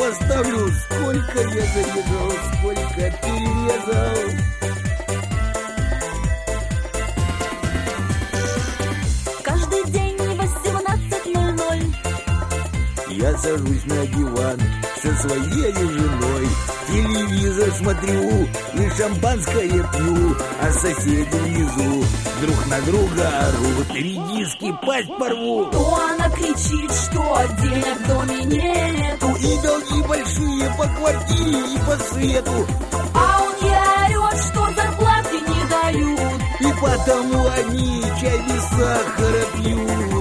поставлю. Сколько я зарезал, сколько перерезал. Каждый день в 18:00 я сажусь на диван со своей женой, телевизор смотрю и шампанское пью, а соседи внизу друг на друга орут, редиски пасть порву. То она кричит, что денег в доме нету, И долги большие по квартире и по свету, а он ей орет, что зарплаты не дают. и потому они чай без сахара пьют.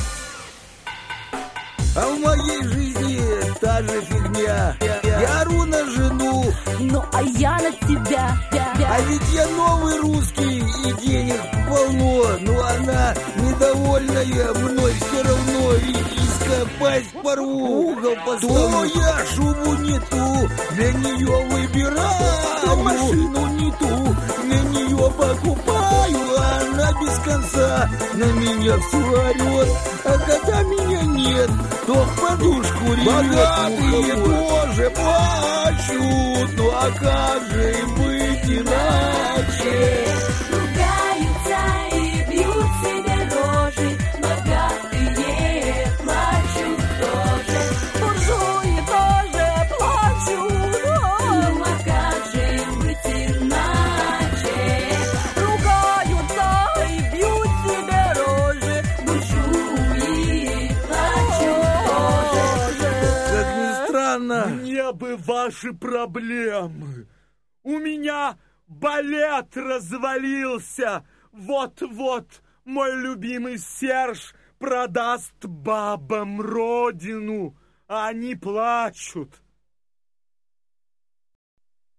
А в моей жизни та же фигня. Я ору на жену, Ну а я на тебя. а ведь я новый русский и денег полно. Но она недовольная мной, все равно редиска пасть порву. Угол поставлю. То я шубу не ту для нее выбираю, то машину не ту для нее покупаю. А она без конца на меня все орет, а когда меня нет, то в подушку ревет. Богатые тоже плачут, ну а как же им быть иначе? Ругаются и бьют себе рожи, богатые плачут тоже, буржуи тоже плачут. Ну а как же им быть иначе? Ругаются и бьют себе рожи, буржуи плачут тоже. Как ни странно, Мне бы ваши проблемы. У меня балет развалился. Вот-вот мой любимый Серж продаст бабам родину. А они плачут.